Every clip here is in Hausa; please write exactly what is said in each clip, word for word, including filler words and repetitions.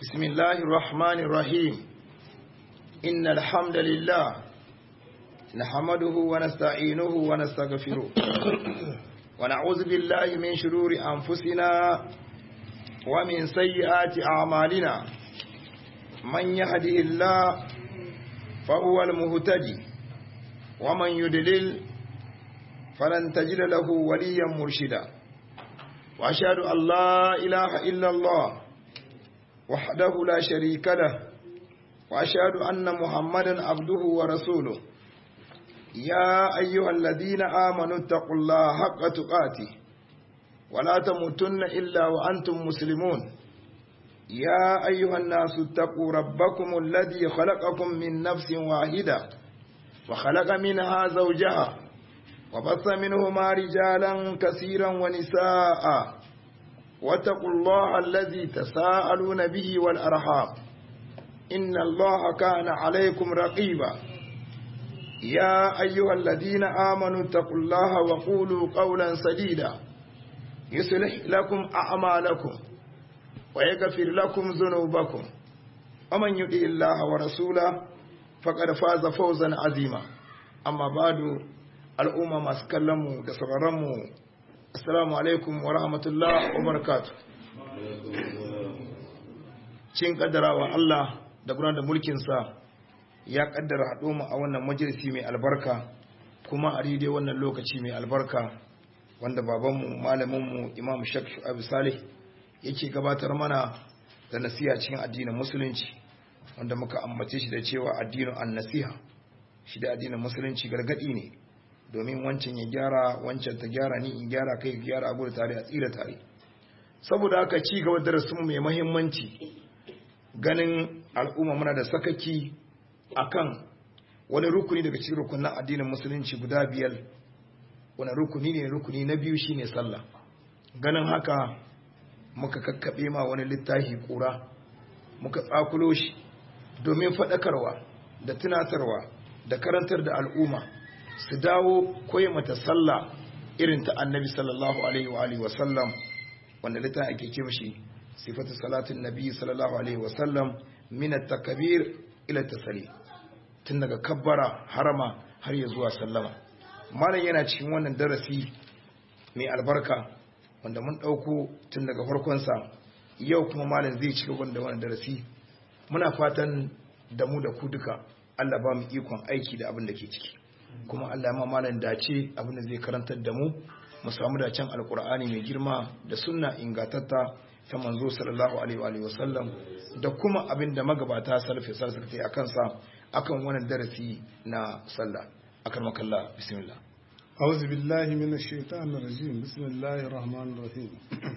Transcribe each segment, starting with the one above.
بسم الله الرحمن الرحيم إن الحمد لله نحمده ونستعينه ونستغفره ونعوذ بالله من شرور أنفسنا ومن سيئات أعمالنا من يهده الله فهو المهتدي ومن يضلل فلن تجد له وليا مرشدا وأشهد أن لا إله إلا الله وحده لا شريك له وأشهد أن محمدا عبده ورسوله يا أيها الذين آمنوا اتقوا الله حق تقاته ولا تموتن إلا وأنتم مسلمون يا أيها الناس اتقوا ربكم الذي خلقكم من نفس واحدة وخلق منها زوجها وبث منهما رجالا كثيرا ونساء واتقوا الله الذي تساءلون به والأرحام إن الله كان عليكم رقيبا يا أيها الذين آمنوا اتقوا الله وقولوا قولا سديدا يصلح لكم أعمالكم ويغفر لكم ذنوبكم ومن يطع الله ورسوله فقد فاز فوزا عظيما أما بعد الأمة ما سكلموا دسررموا Assalamu alaikum wa rahmatullah wa barakatuh. Cin kaddarawa Allah da gudanar da mulkinsa ya kaddara haɗo mu a wannan majalisi mai albarka kuma a daidai wannan lokaci mai albarka wanda babanmu malaminmu Imam Sheikh Shu'aib Salih yake gabatar mana da nasiha cikin addinin musulunci wanda muka ambace shi da cewa addinin an-nasiha shi da addinin musulunci gargadi ne domin wancan ya gyara wancan ta gyara ni in gyara kai gyara abu da tare a tsira tare saboda haka ci gaba da darasin mai muhimmanci ganin al'umma muna da sakaki akan wani rukuni daga cikin rukunin addinin musulunci guda biyar wani rukuni ne rukuni na biyu shine sallah ganin haka muka kakkabe ma wani littafi kura muka tsakulo shi domin faɗakarwa da tunatarwa da karantar da al'umma su dawo koyi mata sallah irin ta annabi sallallahu alaihi wa alihi wasallam wanda littafin ake ce mishi sifatu salatin nabi sallallahu alaihi wasallam min at-takbir ila at-taslim tun daga kabbara harama har ya zuwa sallama malam yana cikin wannan darasi mai albarka wanda mun dauko tun daga farkon sa yau kuma malam zai ci gaba da wannan darasi muna fatan da mu da ku duka Allah ba mu ikon aiki da abin da ke ciki kuma Allah ya mamalan dace abin da zai karantar da mu mu samu dacen alkur'ani mai girma da sunna ingatatta ta manzo sallallahu alaihi wa sallam da kuma abin da magabata salafi sallallahu a kansa akan wannan darasi na sallah akan makalla bismillah a'udhu billahi minash shaitanir rajim bismillahir rahmanir rahim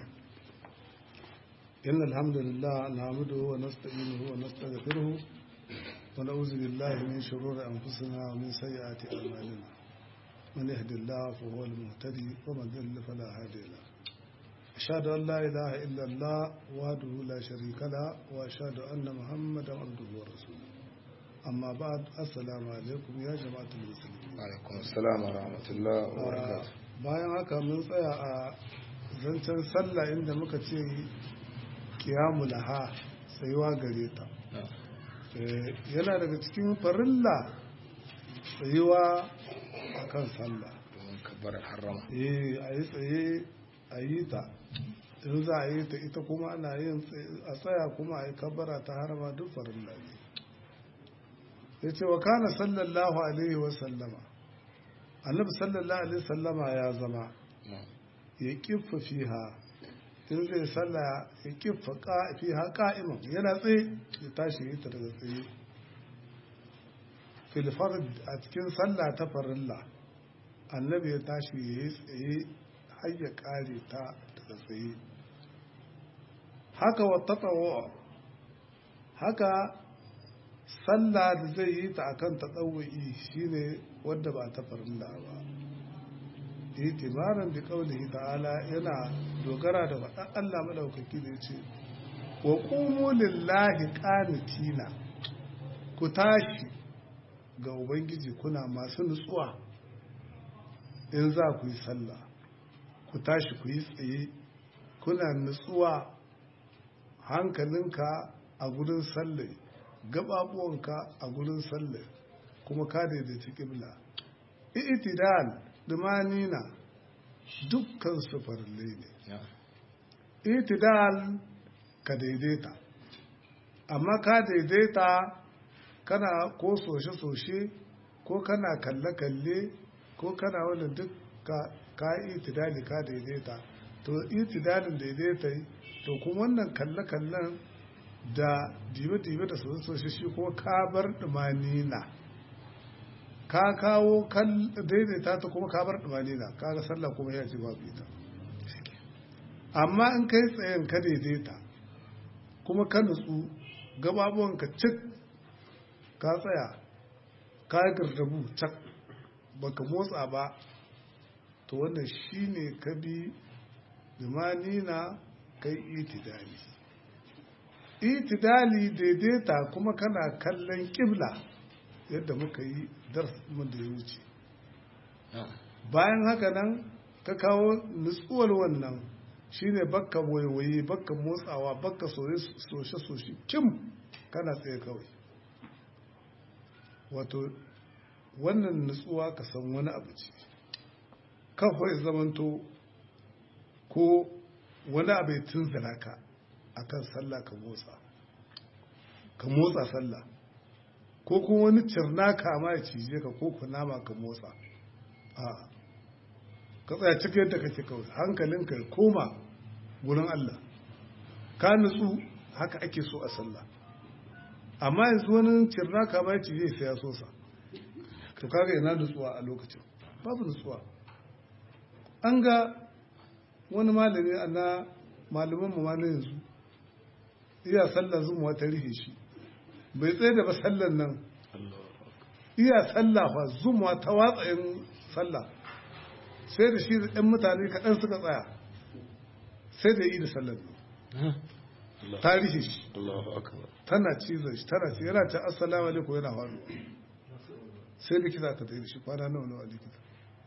innal hamdalillah nahmaduhu wa nasta'inuhu wa nastaghfiruh ونعوذ بالله من شرور أنفسنا ومن سيئات أعمالنا من يهد الله فهو المهتدي ومن ضل فلا هادي له أشهد أن لا إله إلا الله وحده لا شريك له وأشهد أن محمدا عبده ورسوله أما بعد السلام عليكم يا جماعة المسلمين وعليكم السلام ورحمة الله وبركاته bayan haka mun tsaya a zancen sallah inda muka ce kiyamu laha tsayuwa gare ta yana daga cikin farilla tsayuwa a kan sallah kabbarar harama eh a yi tsaye a yi ta in za a yi ta ita kuma ana yin a tsaya kuma a yi kabbara ta harama duk farilla ne ya ce wa kana sallallahu alaihi wasallama annabi sallallahu alaihi wasallama ya zama ya kifa fiha in zai salla ya kifa fi haƙa iman yana tsaye ya tashi yi ta daga tsaye filfar a cikin salla ta farilla annabi ya tashi ya yi tsaye har ya ƙare ta daga tsaye haka wata tsawo haka salla da zai yi ta akan ta tsawo'i shine wadda ba ta farilla ba itibaran bi qaulihi ta'ala yana dogara da faɗan Allah madaukaki da yace wa qumu lillahi qanitina ku tashi ga ubangiji kuna masu nutsuwa in za ku yi sallah ku tashi ku yi tsaye kuna nutsuwa hankalinka a gurin sallai gababuwanka a gurin sallai kuma ka daidaita kibla i'tidal dumanina dukkan su farille ne i'tidal ka daidaita amma ka daidaita kana ko soshe-soshe ko kana kalle-kalle ko kana wani duk ka yi itidali ka daidaita to itidalin daidaita to kuma wannan kalle-kallen da dibe-dibe da soshe-soshe shi kuma ka bar dumanina ka kawo daidaita ta kuma ka bar dumanina ka ga sallah kuma ya ce babu ita amma in kai tsayen ka daidaita kuma ka nutsu gababuwanka cik ka tsaya ka gardabu cak baka motsa ba to wannan shine ka bi limanina kai itidali itidali daidaita kuma kana kallon kibla yadda muka yi darsin da ya wuce bayan haka nan ka kawo nutsuwar wannan shine bakka waiwaye bakka motsawa bakka soshe-soshe kim kana tsaye kawai wato wannan nutsuwa ka san wani abu ce kawai zamanto ko wani abu ya tunzana ka akan sallah ka motsa ka motsa sallah ko kuma wani cirnaka ma ya cije ka ko kunama ka motsa a ka tsaya cikin yadda kake kawai hankalinka ya koma wurin Allah ka nutsu haka ake so a sallah amma yanzu wani cirnaka ma ya cije sai ya so sa to kaga ina nutsuwa a lokacin babu nutsuwa an ga wani malami ana malaman mu na yanzu iya sallah zumuwa ta rihe shi bai tsaye da ba sallan nan iya sallah fa zumuwa ta watsayin sallah sai da shi da ɗan mutane kaɗan suka tsaya sai da yi da sallan ta rihe shi tana cizon shi tana ce yana ta assalamu alaikum yana faru sai likita ta tsaye da shi kwana nawa nawa likita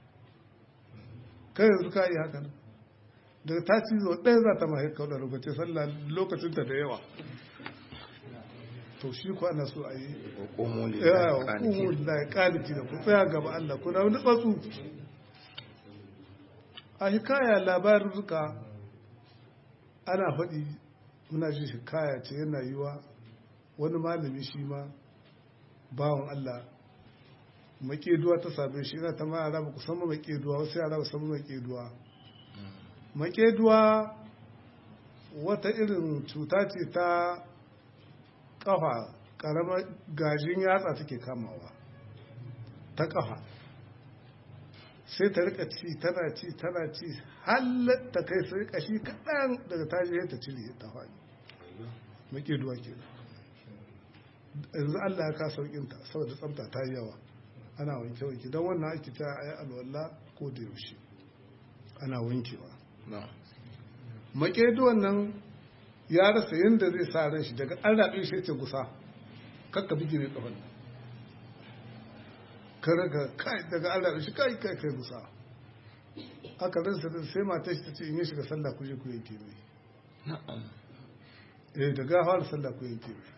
kai yanzu ka yi haka nan daga ta cizo ɗaya za ta mahaika wadda lokacin sallah lokacinta da yawa to shi kwana so a yi ƙumul da ya ƙaliki da ku tsaya gaba Allah kuna wani ɓatsu a hikaya labarin ruka ana faɗi muna ji hikaya ce yana yiwa wani malami shi ma bawan Allah maƙeduwa ta same shi yana ta ma yara ba ku san maƙeduwa wasu yara ba san maƙeduwa maƙeduwa wata irin cuta ce ta ƙafa ƙaramar gajin yatsa take kamawa ta ƙafa sai ta rika ci tana ci tana ci halatta kai sai kashi kaɗan daga tashi ta cire ta faɗi maƙeduwa ke yanzu Allah ya ka sauƙinta saboda tsamta ta yi yawa ana wanke-wanke don wannan ake ta a yi alwallah ko da yaushe ana wankewa maƙeduwan nan ya rasa yadda zai sa ran shi daga an raɓe shi ce gusa kakka bigi mai ƙafan ka raga kai daga an raɓe shi kai kai kai gusa aka ransa da sai mata shi ta ce in yi shiga sallah ku je ku yanke mai eh daga fara sallah ku yanke mai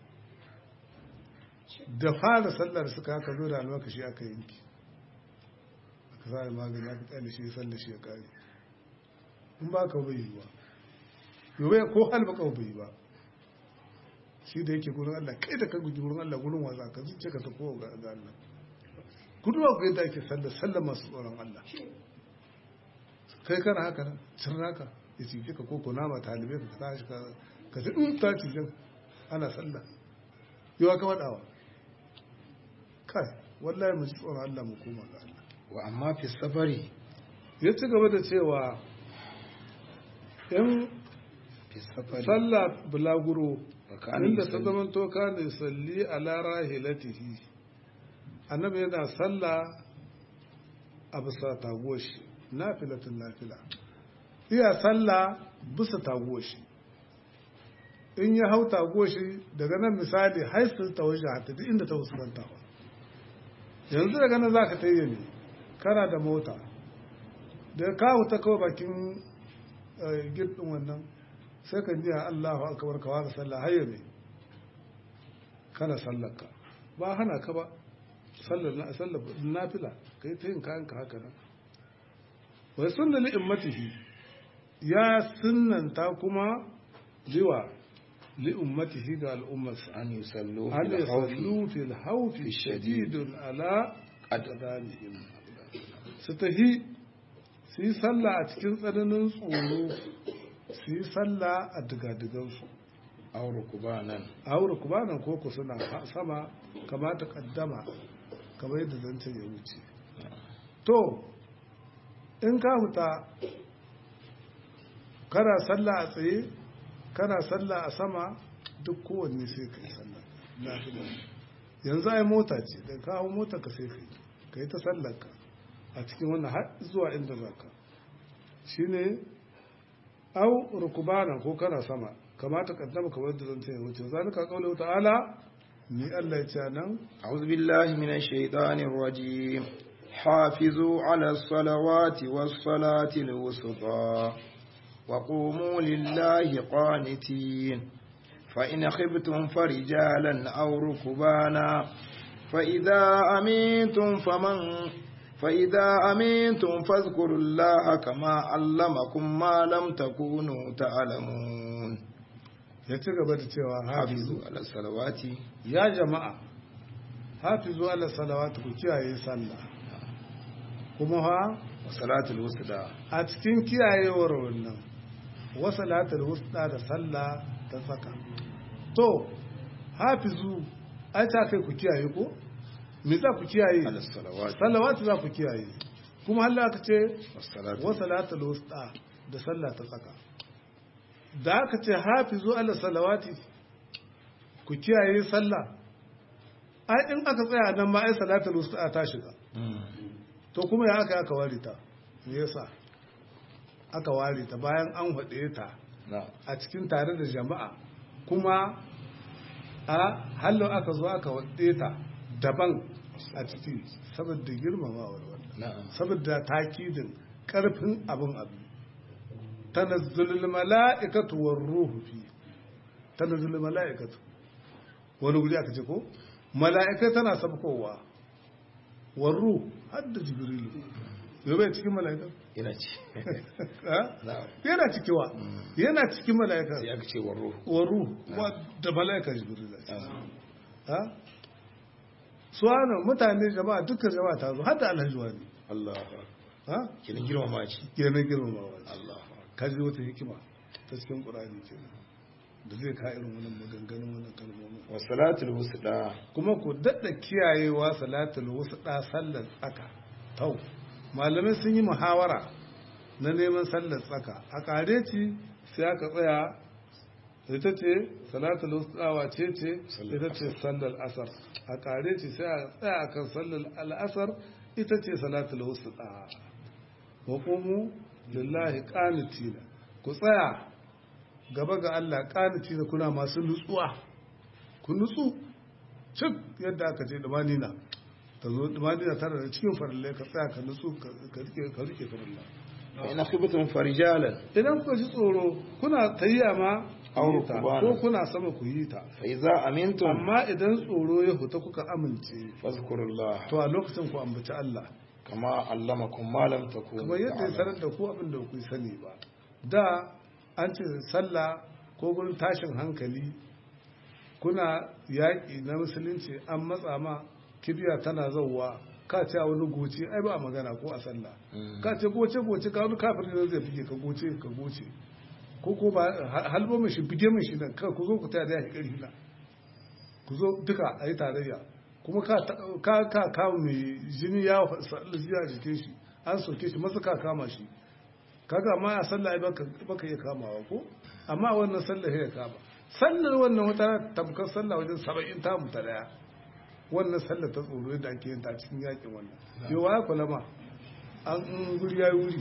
da fara sallar suka haka zo da almakashi aka yanki aka sa magani aka tsali shi sallar shi ya kare in ba ka bai yi ba yau ko halba ka bai yi ba shi da yake gurin Allah kai da ka guji gurin Allah gurin wasa ka zuce ka ta kowa ga Allah guduwa ku yadda ake sallar sallar masu tsoron Allah kai kana haka nan cin raka ya cike ka koko nama talibai ka tashi ka ta in ta cikin ana sallah yawa ka waɗawa kai wallahi mu ji tsoron Allah mu koma ga Allah wa amma fi safari ya ci gaba da cewa in fi safari sallah bulaguro inda ta zaman toka ne salli ala rahilatihi annabi yana sallah a bisa tagoshi nafilatul nafila iya sallah bisa tagoshi in ya hau tagoshi daga nan misali haifin ta wajen hata duk inda ta fuskanta ba yanzu daga nan za ka ta yi ne kana da mota da kawo ta kawo bakin girdin wannan sai ka ji Allahu akbar ka waka sallah hayya ne kana sallarka ba hana ka ba sallar na sallar nafila kai ta yin kayanka haka nan wai sunna li ummatihi ya sunnanta kuma liwa li ummatihi ga al'ummarsa an yusallu an fil khawfi yusallu fil hawfi shadidun ala adadihim su tahi su yi sallah a cikin tsananin tsoro su yi sallah a digadigansu aure kubanan aure kubanan koko suna sama kamata kaddama kamar yadda zancen ya wuce to in ka huta kana sallah a tsaye kana sallah a sama duk kowanne sai ka yi sallah lafiya yanzu ai mota ce da kawo mota ka sai ka yi ka yi ta sallarka a cikin wannan har zuwa inda za ka shi ne au rukubana ko kana sama kamata kaddama kamar da zan tsaye wuce zalika qawlu ta'ala ni Allah ya ce nan a'udhu billahi minash shaitanir rajim hafizu ala salawati was salati al-wusta wa qumu lillahi qanitin fa in khiftum farijalan aw rukbana fa idha amintum faman فإذا أمنتم فاذكروا الله كما علمكم ما لم تكونوا تعلمون ya ci gaba da cewa hafizu ala salawati ya jama'a hafizu ala salawati ku kiyaye sallah kuma ha wa salatul wusta a cikin kiyayewar wannan wa salatul wusta da sallah ta saka to hafizu ai ta kai ku kiyaye ko me za ku kiyaye ala salawati salawati za ku kiyaye kuma Allah aka ce wa salatul wusta da sallah ta saka da aka ce hafizu ala salawati ku kiyaye sallah ai in aka tsaya nan ma ai salatul wusta ta shiga to kuma ya aka aka ware ta me yasa aka ware ta bayan an hade ta a cikin tare da jama'a kuma a hallo aka zo aka hade ta daban a ciki saboda girmamawar wannan saboda takidin karfin abin abu tanazzulul mala'ikatu war ruhu fi tanazzulul mala'ikatu wani guri aka ce ko mala'ikai tana sabkowa war ruhu hadda jibrilu yobe cikin mala'ika yana ci yana cikiwa yana cikin mala'ika sai aka ce war ruhu war ruhu da mala'ika jibrilu ha suwana mutane jama'a dukkan jama'a ta zo hadda alhaji wani Allah ha kenan girmama ci kenan girmama Allah kaji wata hikima ta cikin ƙur'ani ke da zai ka irin wannan maganganun wannan kalmomin wa salatul wusta kuma ku daɗa kiyayewa salatul wusta sallar tsaka tau malamai sun yi muhawara na neman sallar tsaka a ƙareci sai aka tsaya ita ce salatul wusta wace ce ita ce sallar asar a ƙareci sai aka tsaya akan sallar al'asar ita ce salatul wusta wa qumu lillahi qanitina ku tsaya gaba ga Allah qanitina kuna masu nutsuwa ku nutsu cik yadda aka ce dumanina ta zo dumanina tare da cikin farille ka tsaya ka nutsu ka rike ka rike farilla ina khibtum farijalan idan ku ji tsoro kuna tayya ma ko kuna sama ku yi ta fa idza amintum amma idan tsoro ya huta kuka amince fazkurullah to a lokacin ku ambaci Allah kama allamakum ma lam takunu kuma yadda ya sanar da ku abin da ku sani ba da an ce sallah ko gurin tashin hankali kuna yaƙi na musulunci an matsa ma kibiya tana zauwa ka ce a wani goce ai ba a magana ko a sallah ka ce goce goce ka wani kafin da zai fige ka goce ka goce ko ko ba halbo mai shi bige mai shi nan ka ku zo ku tare da ya ƙarfi na ku zo duka a yi tarayya kuma ka ka kawo mai jini ya a jikin shi an soke shi masu ka kama shi kaga amma a sallah ai baka iya kamawa ko amma wannan sallah ya kama sallar wannan wata tamkar sallah wajen saba'in ta mutu daya wannan sallar ta tsoro yadda ake yin ta cikin yakin wannan yau ya kula ma an guri ya wuri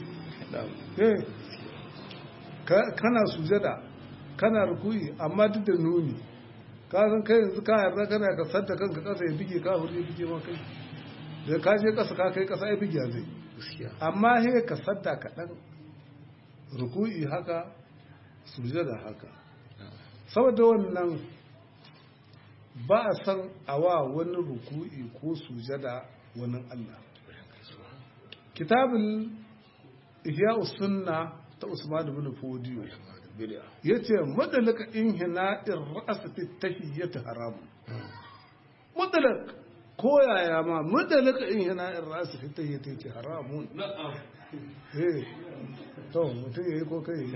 kana sujada kana rukuyi amma duk da nuni ka san kai yanzu ka yarda kana ka sadda kanka kasa ya bige ka huri ya bige ma kai da ka je kasa ka kai kasa ya bige zai amma he ka sadda ka dan ruku'i haka sujada haka saboda wannan ba a san awa wani ruku'i ko sujada wani Allah kitabul ihya sunna ta Usman ibn Fodiyo yace madalaka inhina'ir ra's fi tahiyyati haram madalak ko yaya ma madalaka inhina'ir ra's fi tahiyyati haramun eh to mutum yayi ko kai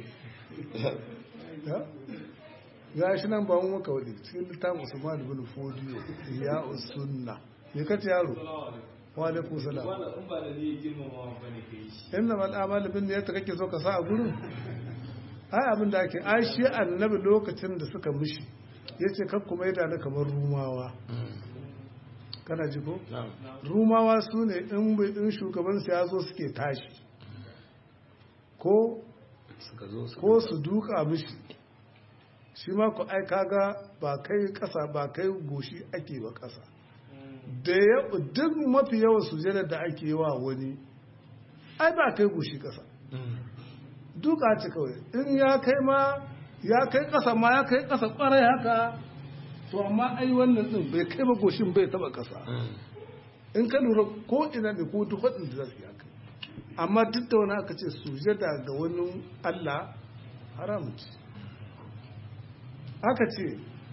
ya shi nan ba mu maka wadi cikin littafin Usman ibn Fodiyo ya sunna me kace yaro wa alaikum salam wanda in ba da ni girmamawa bane kai shi inna mal a'malu bin niyyati kake so ka sa a gurin ai abin da ake ai shi annabi lokacin da suka mishi yace kar ku maida ni kamar rumawa kana ji ko rumawa su ne in in shugaban su ya zo suke tashi ko suka zo ko su duka mishi shi ma ku ai kaga ba kai kasa ba kai goshi ake ba kasa da ya duk mafi yawan sujada da ake yi wa wani ai ba kai goshi kasa duka ce kawai in ya kai ma ya kai kasa ma ya kai kasa kwarai haka to amma ai wannan din bai kai ba goshin bai taba kasa in ka lura ko ina ne ko duk wadin da zai haka amma duk da wani aka ce sujada ga wani Allah haram ce aka ce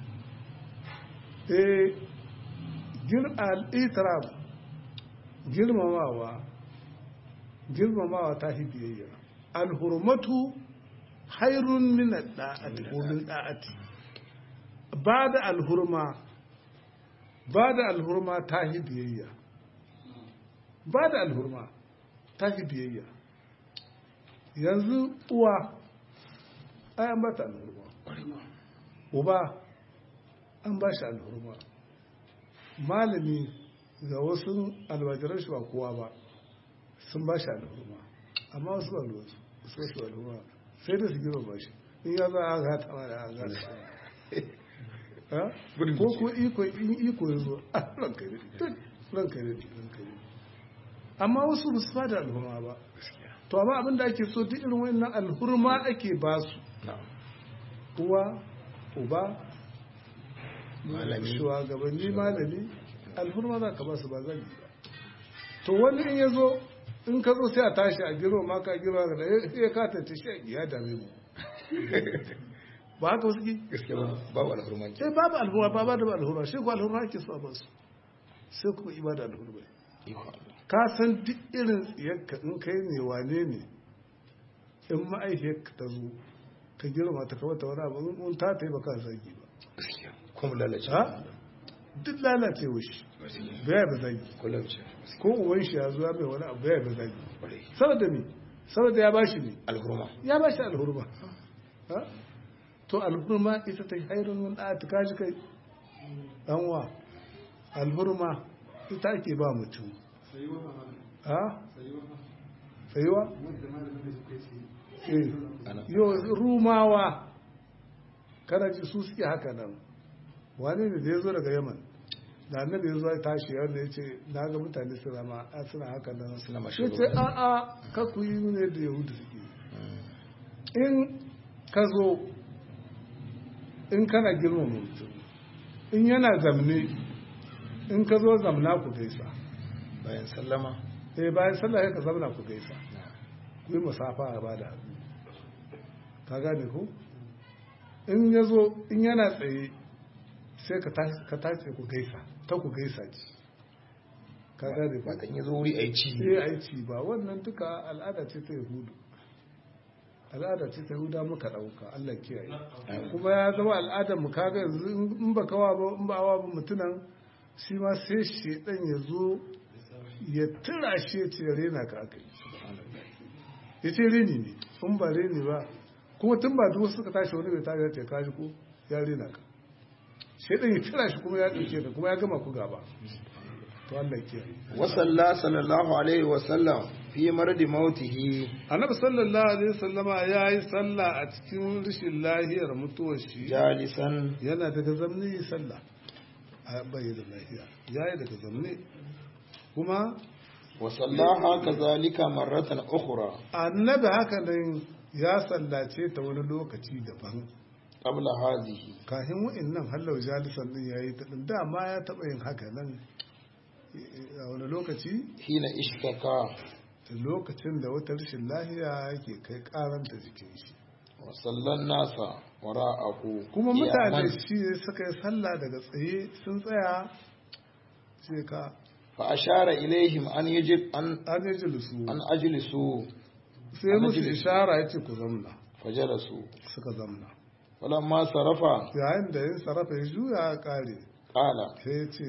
eh gir al-itiraf girmamawa girmamawa ta hibiyayya al-hurmatu hairun min ad-da'ati ko min da'ati bada al-hurma bada al-hurma ta hibiyayya bada al-hurma ta hibiyayya yanzu uwa ai an bata al-hurma uba an ba shi al-hurma malami ga wasu albajiran shi ba kowa ba sun ba shi al'umma amma wasu ba ruwa su wasu al'umma sai da su gina ba shi in ya za a gata ma da a gata ko ko iko in iko ya zo a ranka ne ranka ne ranka ne amma wasu ba su ba da al'umma ba to amma abin da ake so duk irin wannan alhurma ake ba su uwa uba malami shugabanni malami alhurma za ka ba su ba zan yi ba to wani in ya zo in ka zo sai a tashi a giro ma ka giro ka da ya kata ta shi ya dame mu ba haka wasu ki gaskiya babu alhurma sai babu alhurma ba ba da alhurma shi ko alhurma ake so a ba su sai kuma ibada alhurma ka san duk irin tsiyarka in kai ne wane ne in ma'aikiyarka ta zo ka girma ta kawata wani abu in ta taimaka zagi ba kuma lalace duk lalace shi baya ba zagi ko uwan shi ya zuwa mai wani abu baya ba zagi saboda ne saboda ya bashi ne alhurma ya bashi alhurma to alhurma ita ta hairun wani ɗaya ta kashi kai ɗanwa alhurma ita ake ba mutum ha tsayuwa yau rumawa kana ji su suke haka nan wani ne da ya zo daga yaman da annabi ya zo ya tashi wanda ya ce na ga mutane suna ma a suna haka nan suna mashi ya ce a a ka ku yi ne da yahudu suke in ka zo in kana girma mutum in yana zamne in ka zo zamna ku gaisa bayan sallama eh bayan sallah ka zamna ku gaisa ku yi musafa a bada hannu ka gane ko in ya zo in yana tsaye sai ka tace ku gaisa ta ku gaisa ce ka gane ba kan yi zo wuri a yi ci sai a yi ci ba wannan duka al'ada ce ta yahudu al'ada ce ta yahuda muka ɗauka allah kiyaye kuma ya zama al'adar mu kaga yanzu in ba kawa ba in ba awa ba mutunan shi ma sai shedan ya zo ya tura shi ya ce rena ka aka yi ya ce reni ne in ba reni ba kuma tun ba duk suka tashi wani bai tashi ya ce kaji ko ya rena ka shaidan ya tira shi kuma ya ɗauke ka kuma ya gama ku gaba to Allah ke wa sallallahu alaihi wa sallam fi maradi mautihi annabi sallallahu alaihi wasallama yayi sallah a cikin rishin lahiyar mutuwar shi jalisan yana daga zamni sallah a bai da lahiya yayi daga zamni kuma wa sallaha kazalika marratan ukhra annabi haka nan ya sallace ta wani lokaci daban qabla hadhihi kafin wa'annan hallau jalisan din yayi ta din dama ya taba yin haka nan a wani lokaci hina ishtaka lokacin da wata rashin lahiya yake kai karanta jikin shi wa sallan nasa wara'ahu kuma mutane qiyaman. shi suka yi sallah daga tsaye sun tsaya sai ka fa ashara ilaihim an yajib an an yi julusu an ajlisu sai musu Ana julusu. ishara yace ku zamna fajalasu suka zamna falamma sarafa yayin da ya sarrafa ya juya ya kare qala sai ya ce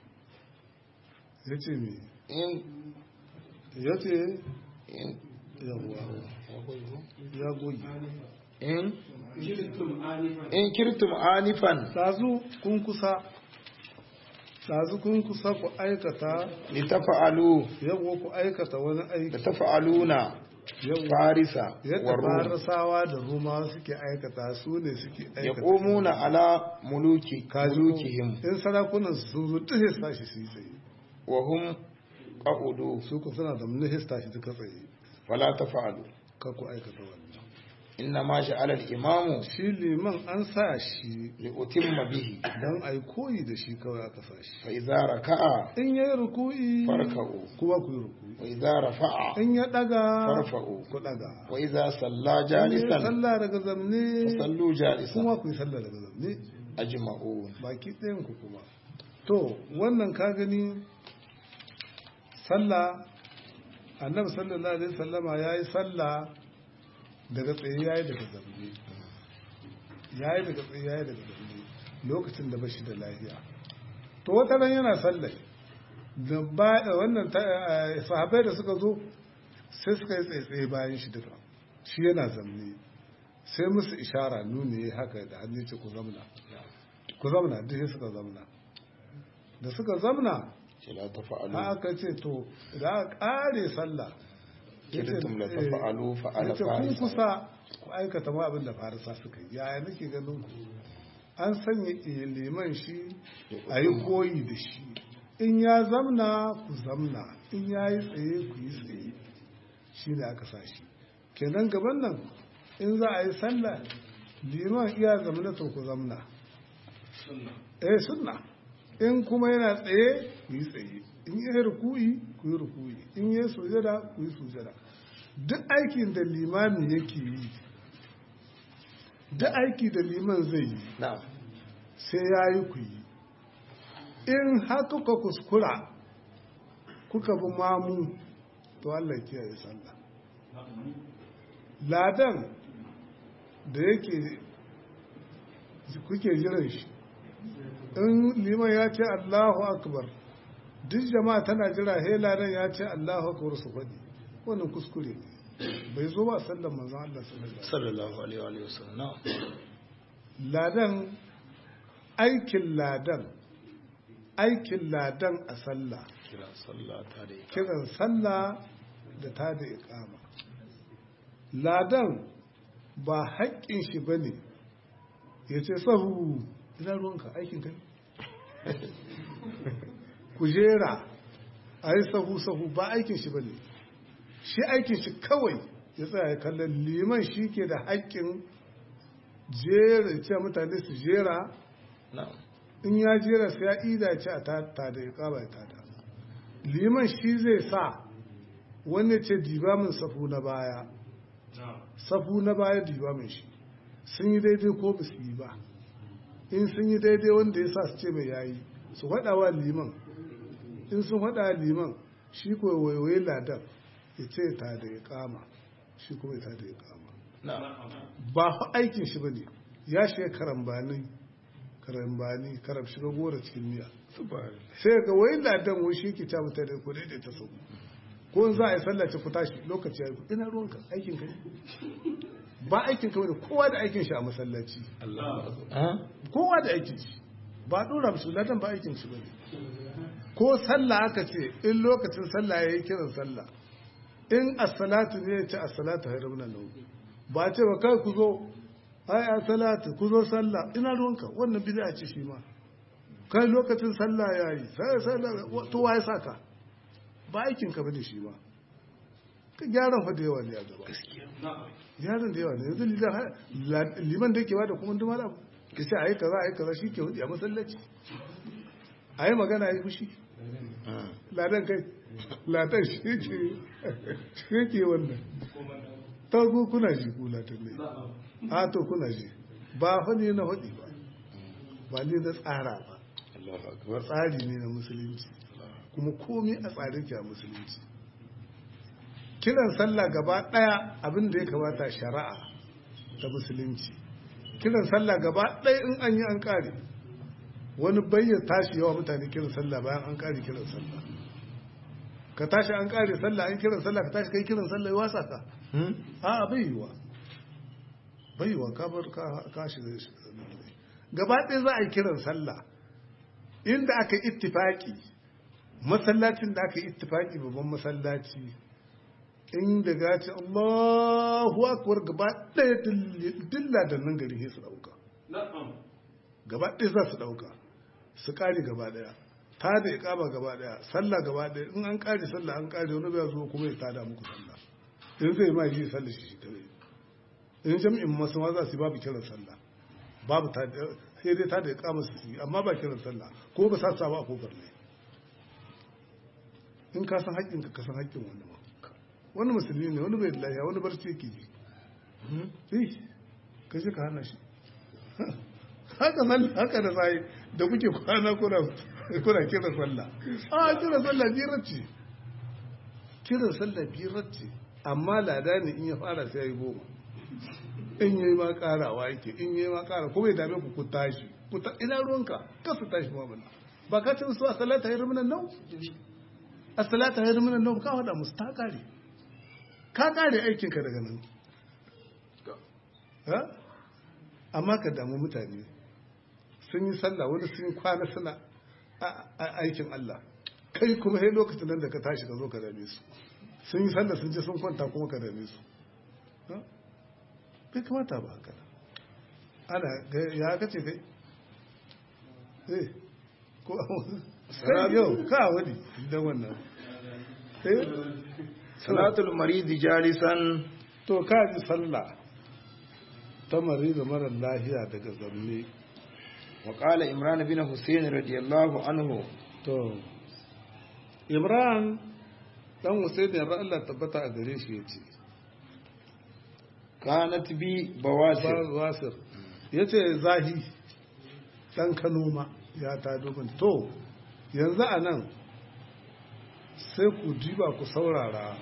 ya ce mi in ya ce in yawwa ya goyi in kirtum anifan in kirtum anifan ɗazu kun kusa ɗazu kun kusa ku aikata litafa'alu yawwa ku aikata wani aiki litafa'aluna yawwa farisa yadda wa rum farisawa da rumawa suke aikata su ne suke aikata yaqumuna ala muluki Kaji ko, mulukihim in sarakunan su sun zo duk sai tashi su yi tsaye wa hum qaqudu su ku suna da mun tashi duka tsaye fala tafa'alu kar ku aikata wannan inna ma ja'ala al-imamu shi liman an sa shi li utimma bihi don a yi koyi da shi kawai aka sa shi fa idza raka'a in ya yi ruku'i farka'u kuma ku yi ruku'i wa idza rafa'a in ya daga farfa'u ku daga wa idza salla in ya yi jalisan sallah daga zamne sallu jalisan kuma ku yi sallah daga zamne ajma'un baki ɗayan ku kuma to wannan ka gani sallah annabi sallallahu alaihi wasallama ya yi sallah daga tsaye ya yi daga zamne ya yi daga tsaye ya yi daga zamne lokacin da bashi da lafiya to wata ran yana sallah da ba wannan ta- sahabbai da suka zo sai suka yi tsaye bayan shi duka shi yana zamne sai musu ishara nuni haka da hannu ce ku zamna ku zamna duk sai suka zamna da suka zamna ce la tafa'alu aka ce to da aka kare sallah kirtum la tafa'alu fa'ala yace kun farisa kusa ku aikata ma abin da farisa suka yi yaya nake ganin ku an sanya liman shi a yi koyi da shi in ya zamna ku zamna in ya yi tsaye ku yi tsaye shi ne aka sa shi kenan gaban nan in za a yi sallah liman iya zamna to ku zamna sunna eh sunna in kuma yana tsaye ku yi tsaye in yi ruku'i ku yi ruku'i in yi sujada ku yi sujada duk aikin da limami yake yi duk aiki da liman zai yi na'am sai ya yi ku yi in haka ka kuskura kuka bi mamu to Allah kiyaye sallah ladan da yake kuke jiran shi in liman ya ce Allahu akbar duk jama'a tana jira he ladan ya ce Allahu akbar su faɗi wannan kuskure ne bai zo ba sallan manzon Allah sallallahu sallallahu alaihi wa sallam na'am ladan aikin ladan aikin ladan a sallah kira sallah ta da kiran sallah da ta da iqama ladan ba haƙƙin shi bane ya ce sahu ina ruwanka aikin kai kujera a yi sahu-sahu ba aikin shi ba ne shi aikin shi kawai ya tsaya ya kallon liman shi ke da haƙƙin jera ce mutane su jera na'am in ya jera sai ya ida ce a ta da ya kaba ya tada liman shi zai sa wani ce diba min safu na baya safu na baya diba min shi sun yi daidai ko ba su yi ba in sun yi daidai wanda ya sa su ce mai yayi su faɗawa liman in sun faɗa liman shi ko waiwaye ladan ya ce ta da ya kama shi kuma ya ta da ya kama na'am ba fa aikin shi bane ya shiga karambani karambani karab shiga gora cikin miya sai ga wai ladan wai shi ke ta mutane ko daidai ta sau ko in za a yi sallace ku tashi lokaci ya yi ina ruwanka aikin ka ne ba aikin ka bane kowa da aikin shi a masallaci kowa da aikin shi ba dora musu ladan ba aikin shi bane ko sallah aka ce in lokacin sallah yayi kiran sallah in as-salatu ne ya ce as-salatu hayrun nan ba ce ba kai ku zo ai as-salatu ku zo sallah ina ruwanka wannan bid'a ce shi ma kai lokacin sallah yayi sai sallah to waye saka ba aikin ka bane shi ba ka gyara fa da yawa ne a gaba yaron da yawa ne yanzu liman da yake ba da kuma duma da ka ce a yi kaza a yi kaza shi ke hudu a masallaci a yi magana a yi fushi ladan kai ladan shi ke wannan ta ku kuna shi ku ladan ne a to kuna shi ba hane na hudu ba ba ne na tsara ba tsari ne na musulunci kuma komi a tsarin ke a musulunci kiran sallah gaba daya abin da ya kamata shari'a ta musulunci kiran sallah gaba daya in an yi an kare wani bayyana tashi yawa mutane kiran sallah bayan an kare kiran sallah ka tashi an kare sallah an kiran sallah ka tashi kai kiran sallah ya wasa ka a bai yiwa bai yiwa ka bar ka shiga gaba daya za a yi kiran sallah inda aka ittifaki masallacin da aka ittifaki babban masallaci in da gaci Allahu akbar gaba ɗaya dilla da nan gari su ɗauka gaba ɗaya za su ɗauka su ƙari gaba ɗaya ta da iƙama gaba ɗaya sallah gaba ɗaya in an ƙari sallah an ƙari wani bai zo kuma ya tada muku sallah in zai ma yi sallah shi kare in jami'in masu ma za su yi babu kiran sallah babu ta sai dai ta da iƙama su yi amma ba kiran sallah ko ba sa sa ba a kofar ne in ka san haƙƙinka ka san haƙƙin wani ma wani musulmi ne wani bai lafiya wani barci yake ji eh ka shi ka hana shi haka nan haka da sai da kuke kwana kuna kuna kira sallah a kira sallah birar ce kira sallah birar ce amma lada ne in ya fara sai yayi goma in yayi ma karawa yake in yayi ma kara ko bai dame ku ku tashi ku ta ina ruwanka ka su tashi ma bana ba ka ce su a salata hayr minan nau a salata hayr minan nau ka hada musu ta kare ka kare aikinka daga nan amma ka damu mutane sun yi sallah wani sun yi kwana suna aikin Allah kai kuma sai lokacin nan da ka tashi ka zo ka dame su sun yi sallah sun je sun kwanta kuma ka dame su bai kamata ba haka ana ya kace kai eh ko kai yau ka wani dan wannan eh salatul maridi jalisan to ka ji sallah ta maridi mara lahiya daga zanne wa qala imran bin husayn radiyallahu anhu to imran dan husayn ya Allah tabbata a gare shi yace kanat bi bawasir bawasir yace zahi dan kanoma ya ta dogon to yanzu anan sai ku diba ku saurara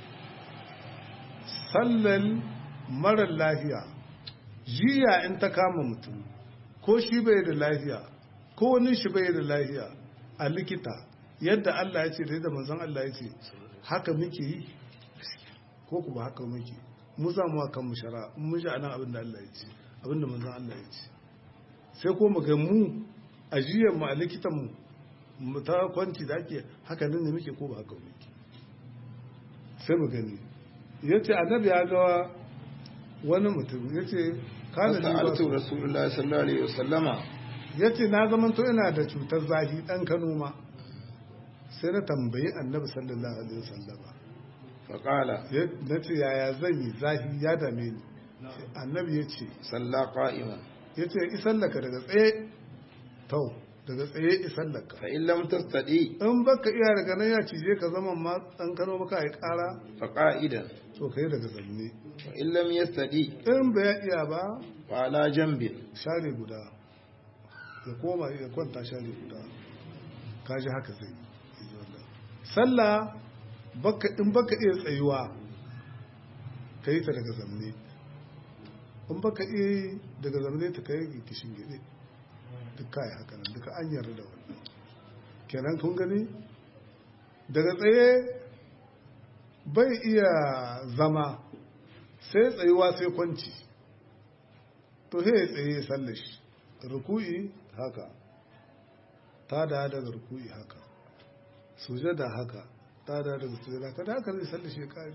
sallan marar lafiya jiya in ta kama mutum ko shi bai da lafiya ko wani shi bai da lafiya a likita yadda Allah ya ce da yadda manzon Allah ya ce haka muke yi ko ku ba haka muke mu za mu kan mu shara mun ji anan abin da Allah ya ce abin da manzon Allah ya ce sai ko mu ga mu a jiyan mu a likitan mu ta kwanci da ake haka nan ne muke ko ba haka muke sai mu gani yace annabi ya ga wani mutum yace kana da sa'altu rasulullahi sallallahu alaihi wasallama yace na zaman to ina da cutar zafi dan Kano ma sai na tambayi annabi sallallahu alaihi wasallama fa qala yace yaya zan yi zafi ya dame ni annabi yace salla qa'iman yace isallaka daga tsaye to daga tsaye isallaka fa in lam tastadi in baka iya daga nan ya cije ka zaman ma dan Kano maka yi kara fa qa'idan to kai daga zanne fa in lam yastadi in bai iya ba fa ala jambin share guda ya koma ya kwanta share guda kaji haka zai sallah baka in baka iya tsayuwa kai ta daga zanne in baka iya daga zanne ta kai kishin gide duk kai haka nan duka an yarda da wannan kenan kun gani daga tsaye bai iya zama sai tsayuwa sai kwanci to he tsaye sallashi ruku'i haka ta da daga ruku'i haka sujada haka ta da daga sujada haka da haka zai sallashi kare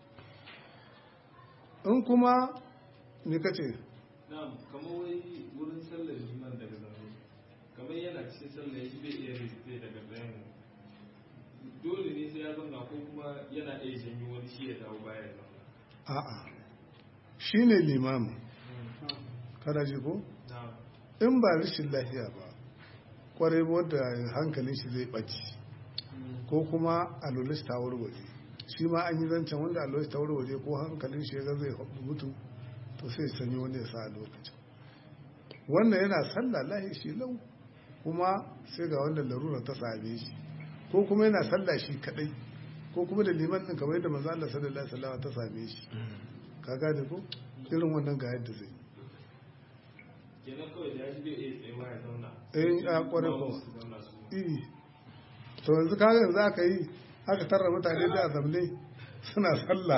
in kuma ne kace na'am kamar wai wurin sallar liman daga zaune kamar yana cikin sallar shi bai iya rizite daga bayan dole ne sai ya zauna ko kuma yana iya janyo wani shi ya dawo baya ya zauna a'a shine limamin kana ji ko in ba rashin lafiya ba kwarai wadda hankalin shi zai ɓaci ko kuma alolis ta warware shi ma an yi zancen wanda alolis ta warware ko hankalin shi ga zai mutu to sai sanyi wanda ya sa a lokacin wannan yana sallah lahi shi lau kuma sai ga wanda larura ta same shi ko kuma yana sallah shi kadai ko kuma da liman din kamar yadda manzo Allah sallallahu alaihi wasallam ta same shi ka gane ko irin wannan ga yadda zai kenan kawai da shi bai iya tsayawa ya zauna eh a kware ko eh to yanzu ka yanzu aka yi aka tarra mutane da zamne suna sallah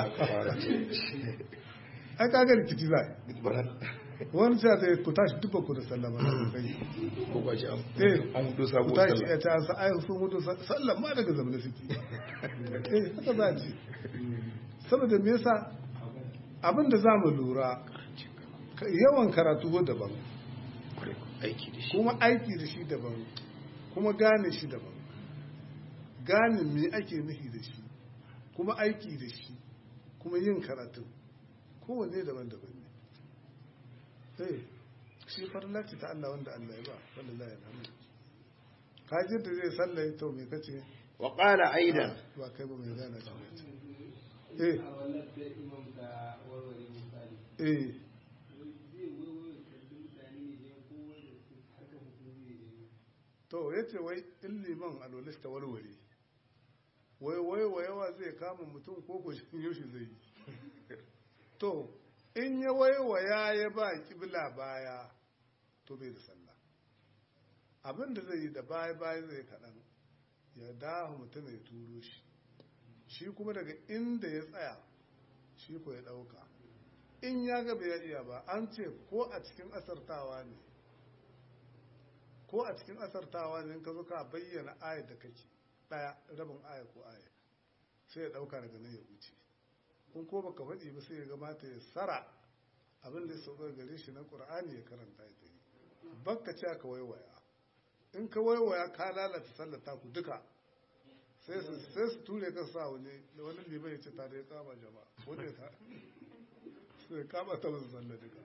ai ka ga rikici zai wani sai ta ku tashi duk ku da sallah ba ku kai ko ba ji eh an hudu ku sabo tashi sallah ya ta sa ai sun hudu sallah ma daga zamne suke eh haka za ji saboda me yasa abin da zamu lura yawan karatu ko daban aiki da shi kuma aiki da shi daban kuma gane shi daban gane me ake nufi da shi kuma aiki da shi kuma yin karatu kowanne daban-daban ne eh shi farlaci ta Allah wanda Allah ya ba wallahi alhamdu kajin da zai sallai to me kace wa qala aidan ba kai ba mai gane shi eh eh to ya ce wai in liman alolis ta warware wai wai wayawa zai kama mutum ko ko shi yoshi zai yi to in ya waiwaya ya ba kibla baya to bai da sallah abin da zai yi da baya baya zai kaɗan ya dawo mutum ya turo shi shi kuma daga inda ya tsaya shi ko ya ɗauka in ya ga bai iya ba an ce ko a cikin asartawa ne ko a cikin asartawa ne ka zo ka bayyana ayat da kake daya rabin aya ko aya sai ya dauka daga nan ya wuce kun ko baka faɗi ba sai ya ga mata ya sara abin da ya sauka gare shi na qur'ani ya karanta ya tayi bakka ce ka waiwaya in ka waiwaya ka lalata sallata ku duka sai su sai su ture ka sa wani wani liman ya ce ta da ya kama jama'a wanda ta sai kama ta musu sallah duka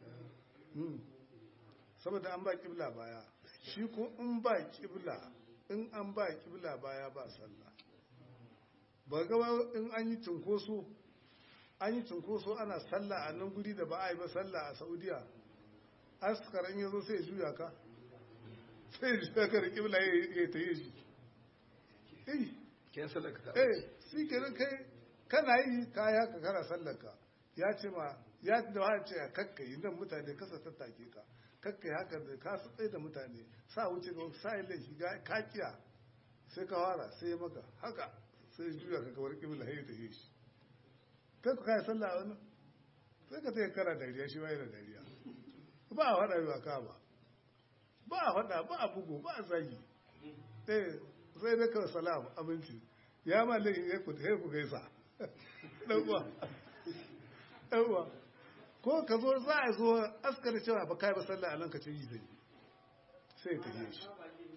saboda an ba kibla baya shi ko in ba kibla in an ba kibla baya ba sallah ba ga in an yi cinkoso an yi cinkoso ana sallah a nan guri da ba a yi ba sallah a Saudiya askaran yazo sai ya juya ka sai ya juya ka da kibla ya ta yi shi eh ken sallar ka eh shi kenan kai kana yi kaya ka kana sallar ka ya ce ma ya da wa ce kakkai nan mutane kasa tattake ka kakkai haka da ka tsaye da mutane sa wuce ga sa yi laifi ka kiya sai ka fara sai maka haka sai juya ka kawar kibla hayi ta yi shi kai ku kai sallah wani sai ka tsaye kara dariya shi wai da dariya ba a faɗa ba ka ba ba a faɗa ba a bugu ba a zagi eh sai da kawai salam aminci ya ma laifin ya ku ku gaisa dan uwa dan uwa ko ka zo za a zo askar cewa ba kai ba sallah a nan ka ce yi zai sai ta yi shi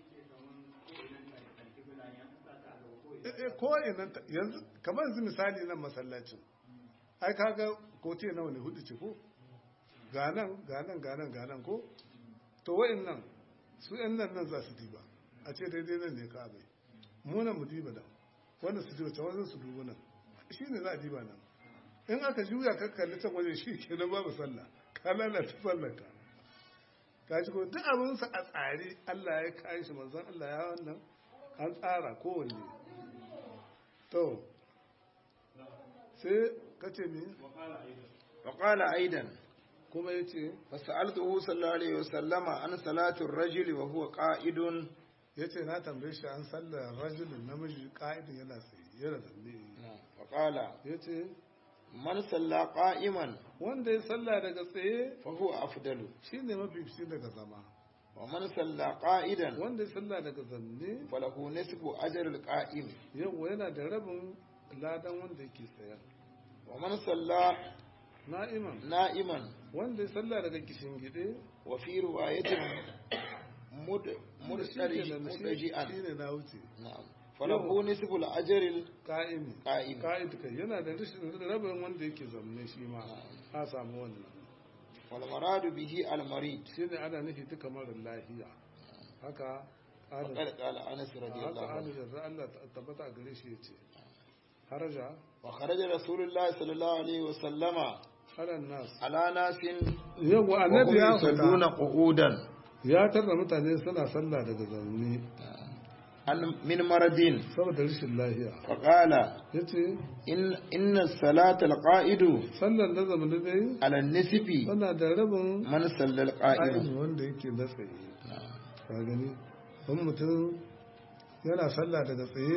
ko ina yanzu kamar yanzu misali nan masallacin ai kaga ko ce nawa ne hudu ce ko ga nan ga nan ga nan ga nan ko to wa'annan su yan nan nan za su diba a ce daidai nan ne ka bai mu nan mu diba nan wanda su diba can wanda su duba nan shi ne za a diba nan in aka juya ka kalli can waje shi ke nan babu sallah ka lalata sallar ka ka ji ko duk abin sa a tsare Allah ya kai shi manzon Allah ya wannan an tsara kowanne to sai ka ce ni wa qala aidan kuma yace fasaltuhu sallallahu alaihi wasallama an salatu ar-rajuli wa huwa qa'idun yace na tambaye shi an sallar rajulun namiji qa'idun yana tsaye yana zanne wa qala yace man salla qa'iman wanda ya salla daga tsaye fa huwa afdalu shine mafifici daga zama wa man salla qa'idan wanda ya salla daga zanne falahu nisfu ajr al-qa'im yawa yana da rabin ladan wanda yake tsaya wa man salla na'iman na'iman wanda ya salla daga kishin gide wa fi riwayatin mud mudari mudaji'an shine na wuce na'am falahu nisful ajril ka'imi qa'im ka'id kai yana da rashin rabin wanda yake zamne shi ma a samu wannan wal maradu bihi al marid shine ana nufi duka marar lafiya haka faqad qala anas haka radiyallahu anhu Anas da Allah tabbata a gare shi yace haraja wa kharaja rasulullahi sallallahu alaihi wa sallama ala nas ala nasin yau wa hum annabi ya yusalluna fita qu'udan ya tarda mutane suna sallah daga zaune an min maradin saboda rashin lafiya faqala yace in inna salata al qa'idu sallan da zamanin dai ala nisfi tana da rabin man sallal qa'im ayin wanda yake na tsaye ka gani wani mutum yana sallah daga tsaye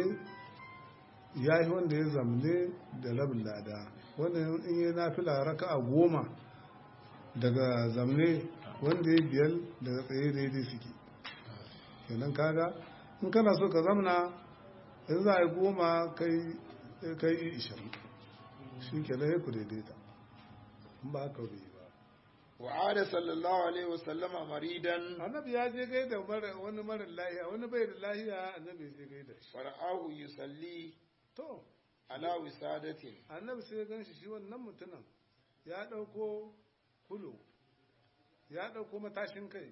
ya yi wanda ya zamne da rabin lada wanda in yi nafila raka a goma daga zamne wanda ya biyar daga tsaye daidai suke kenan kaga in kana so ka zamna in za a yi goma kai yi ishirin shi kenan ya ku daidaita in ba haka bai ba وعاد صلى الله عليه وسلم مريدا annabi ya je gaida wani marar lahiya wani bai da lahiya annabi ya je gaida shi فرآه يصلي to على وسادة annabi sai ya gan shi shi wannan mutumin ya ɗauko kulo ya ɗauko matashin kai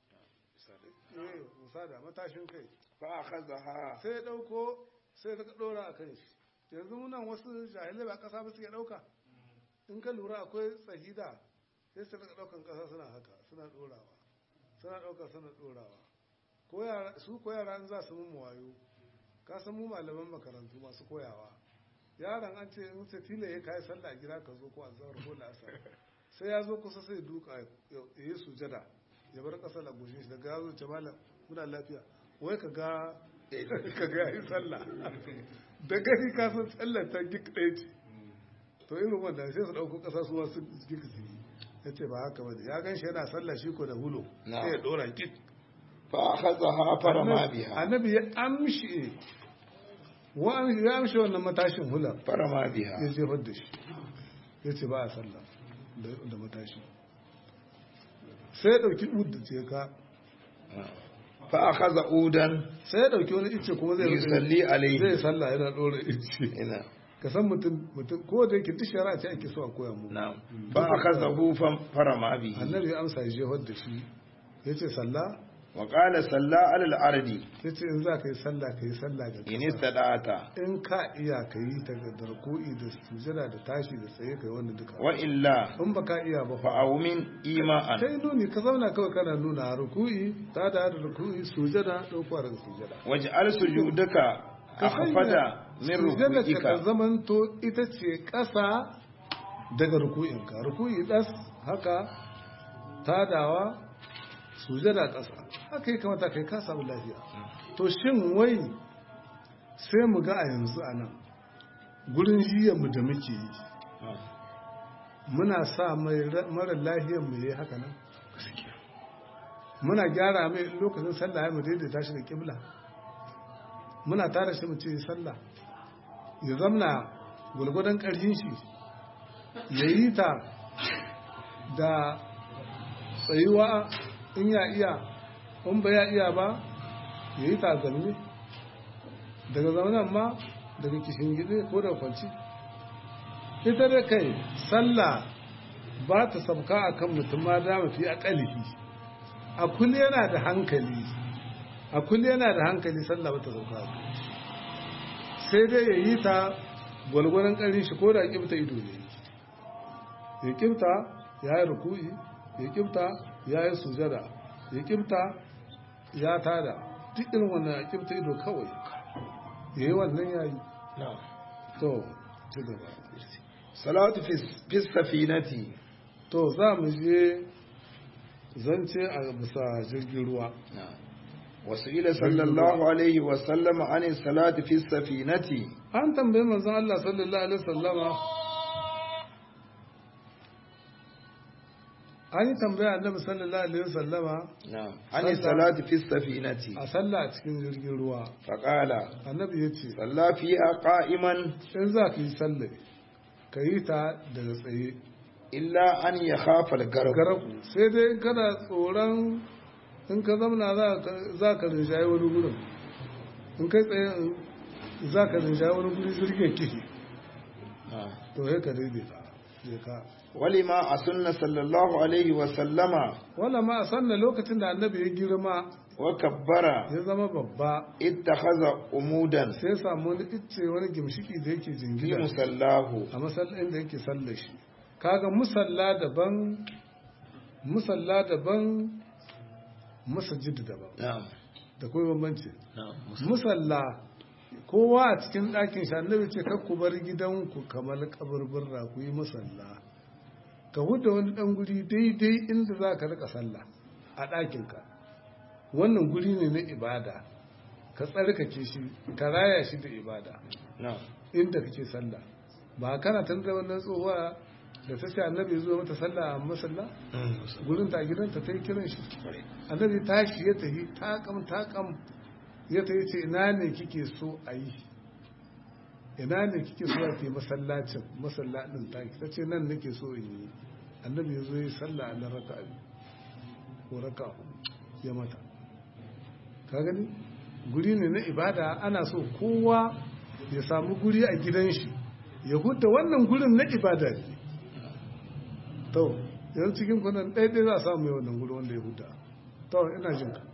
eh musada matashin kai فأخذها sai ya ɗauko sai ya ɗora a kan shi yanzu munan wasu jahilai ba ƙasa ba suke ɗauka in ka lura akwai tsahida sai su rika ɗaukan ƙasa suna haka suna ɗorawa suna ɗauka suna ɗorawa su ko yara in za su mun wayo ka san mu malaman makarantu masu koyawa yaron an ce in ce tila ya kai sallah a gida ka zo ko azhar ko la'asar sai ya zo kusa sai duka ya yi sujada ya bar ƙasa la goshin shi daga ya zo ce malam muna lafiya wai ka ga ka ga yi sallah da gani ka san sallar ta gik ɗaya ce to irin wanda sai su ɗauko ƙasa su wasu gik su yi ya ce ba haka bane ya gan shi yana sallah shi ko da hulo sai ya ɗora gik فأخذها فرما بها annabi ya amshi wa ya amshi wannan matashin hula فرما بها ya jefar da shi ya ce ba a sallah da matashi sai ya ɗauki ud da ce ka فأخذ عودا sai ya ɗauki wani ice kuma zai يصلي عليه zai sallah yana ɗora ice ina ka san mutum mutum ko da yake duk shari'a ce ake so a koya mu na'am فأخذه فرما به annabi ya amsa ya jefar da shi ya ce sallah وقال صلى على الأرض ya ce in za ka yi sallah ka yi sallah ga إن ƙasa استطعت in ka iya ka yi ta da ruku'i da sujada da tashi da tsaye ka yi wanda duka وإلا in ba ka iya ba fa فأومن إيماء kai nuni ka zauna kawai kana nuna ruku'i ta da da ruku'i sujada ɗaukuwa daga sujada واجعل سجودك أخفض من sujada ka ركوعك zamanto ita ce ƙasa daga ruku'inka ruku'i ɗas haka tadawa sujada ƙasa haka yi kamata kai ka samu lafiya to shin wai sai mu ga a yanzu a nan gurin mu da muke yi muna sa mara lahiyar mu yi haka nan muna gyara mai lokacin sallah mu daidaita shi da kibla muna tara shi mu ce sallah ya zamna gwargwadon ƙarfin shi ya yi ta da tsayuwa in ya iya in ba ya iya ba ya yi ta zalmi daga zamanan ma daga kishin gide ko da kwanci ita da kai sallah ba ta sabka a kan mutum ma da mafi akalifi a kulli yana da hankali a kulli yana da hankali sallah ba ta sabka a kan sai dai ya yi ta gwalgwaron ƙarin shi ko da ƙibta ido ne ya ƙibta ya yi ruku'i ya ƙibta ya yi sujada ya ƙibta ya tada duk irin wannan ya ƙibta ido kawai ya yi wannan ya yi to ci gaba salatu fi safinati to za mu je zance a bisa jirgin ruwa wasu ila sallallahu alaihi wasallama an salatu fi safinati an tambaye manzon Allah sallallahu alaihi wasallama an yi tambaya annabi sallallahu alaihi wasallama an salatu fi safinati a sallah a cikin jirgin ruwa faqala annabi yace salla fiha qa'iman in za ka yi sallah ka yi ta daga tsaye illa an yakhafa al-garq sai dai in kana tsoron in ka zamana za ka rinjaye wani gurin in kai tsaye za ka rinja wani guri jirgin kihi na'am to ya ka daidaita je ka walima a sunna sallallahu alaihi wa sallama wala ma a sanna lokacin da annabi ya girma wa kabbara ya zama babba ittakhadha umudan sai ya samu wani icce wani gimshiki da yake fi jingina musallahu a masallin da yake sallar shi kaga musalla daban musalla daban masajid daban na'am da kuma bambanci na'am musalla kowa a cikin ɗakin shi annabi ce kar ku bar gidanku kamar kaburburra ku yi musalla ka huda wani ɗan guri daidai inda za ka rika sallah a ɗakinka wannan guri ne na ibada ka tsarkake shi ka raya shi da ibada na'am inda kake sallah ba kana tun da wannan tsohuwa da ta ce annabi zuwa mata sallah a masalla gurin ta gidanta ta yi kiran shi annabi ta shi ya tafi takam takam ya ta yi ce ina ne kike so a yi ina ne kike so a ke masallacin masallacin ta ta ce nan nake so in yi annabi ya zo yi sallah a nan raka abi ko raka ya mata ka gani guri ne na ibada ana so kowa ya samu guri a gidan shi ya huta wannan gurin na ibada ne to yanzu cikin kunan ɗaiɗai za a samu yau wannan guri wanda ya huta to ina jin ka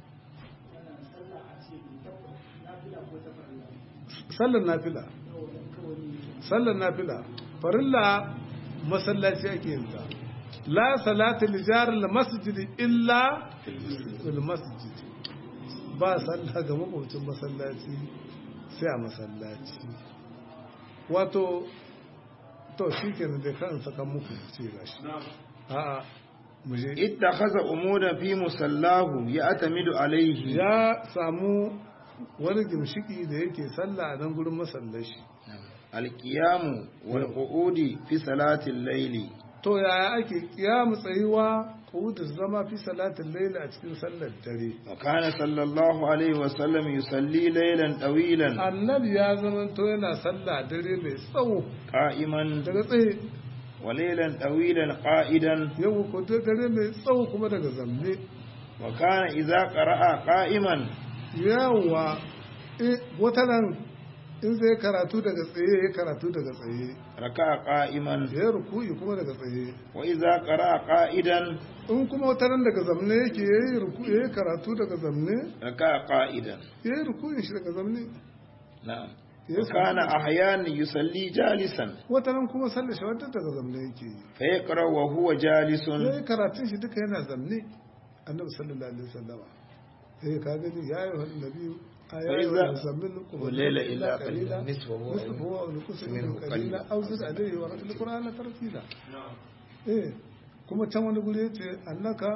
sallar nafila sallar nafila farilla masallaci ake yin ta la salata li jaril masjid illa fil masjid ba sallah ga makwabcin masallaci sai a masallaci wato to shikenan da kan saka muku ce gashi a'a muje ittakhadha umudan fi musallahu ya'tamidu alayhi ya samu wani gimshiki da yake sallah a nan gurin masallaci alqiyamu wal qu'udi fi salati al-layli to yaya ake kiyamu tsayuwa qu'udu zama fi salatin layli a cikin sallar dare wa kana sallallahu alaihi wa sallam yusalli laylan tawilan annabi ya zama to yana sallah dare mai tsawo qa'iman daga tsaye wa laylan tawilan qa'idan yau ko dare mai tsawo kuma daga zamne wa kana idza qara'a qa'iman yawa wata nan in zai karatu daga tsaye ya karatu daga tsaye raka'a qa'iman ya ruku'i kuma daga tsaye wa idza qara'a qa'idan in kuma wata nan daga zamne yake yayi ruku'i yayi karatu daga zamne raka'a qa'idan yayi ruku'in shi daga zamne na'am Yes, wa kana ahyan yusalli jalisan wata nan kuma sallar shi wadda daga zamne yake yi fa yaqra wa huwa jalisun yayi karatun shi duka yana zamne annabi sallallahu alaihi wasallam eh ka gani ya yi wannan nabi ayayi wa musammin wa layla illa qalilan nisfahu nisfahu wa nuqsu minhu qalila aw zid alayhi wa ratil qur'ana tartila eh kuma can wani guri yace annaka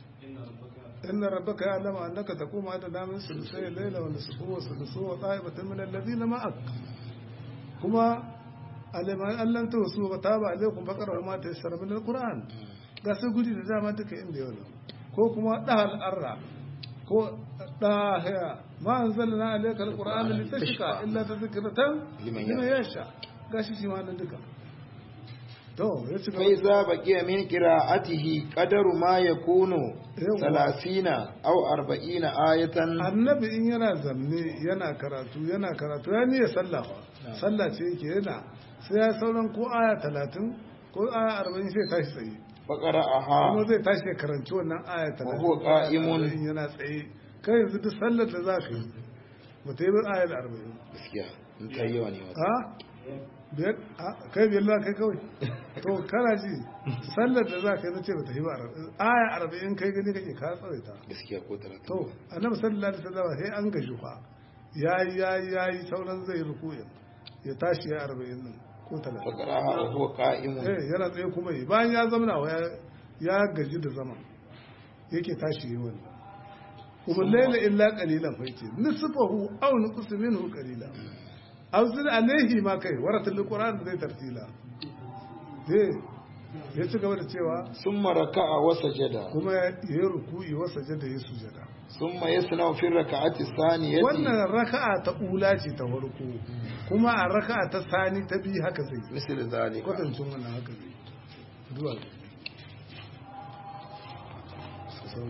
inna rabbaka ya'lamu annaka taqumu adna min sulusay layla wa nisfahu wa sulusuhu wa ta'ibatan min alladhina ma'ak kuma alima allan tawsu wa taba alaykum faqra ma tayassara min alquran ga sai guri da dama duka inda yau ko kuma dahal arra ko ɗahaya ma an zalla na alaikar ƙura'an da ta shika illa ta zikiratan liman yasha gashi shi ma nan duka to ya ci kai za baqiya min qira'atihi qadaru ma yakunu salasina aw arba'ina ayatan annabi in yana zamne yana karatu yana karatu ya niyya sallah sallah ce yake yana sai ya sauran ko aya talatin ko aya arba'in sai tashi tsaye faqara'aha kuma zai tashi ya karanci wannan aya talatin huwa qa'imun yana tsaye kai yanzu duk sallar da za ka yi ba ta yi bin ayar arba'in gaskiya in kai yawa ne wata ha biyar kai biyar la kai kawai to kana ji sallar da za ka yi na ce ba ta yi ba aya arba'in kai gani kake ka tsawaita gaskiya ko talatin to annabi sallallahu alaihi wasallam sai an gaji fa yayi yayi yayi sauran zai rukuya ya tashi ya arba'in din ko talatin faqara'aha huwa qa'imun eh yana tsaye kuma yi bayan ya zamana ya gaji da zaman yake tashi yi wannan kuma laila illa qalilan fa yace nisfahu aw nuqs minhu qalila aw zid alayhi ma kai waratul qur'an zai tartila eh ya ci gaba da cewa summa raka'a wa sajada kuma ya yi ruku'i wa sajada ya sujada summa yasna fi raka'ati thaniyati wannan raka'a ta ula ce ta farko kuma a raka'a ta sani ta bi haka zai misal zalika kwatancin wannan haka zai zuwa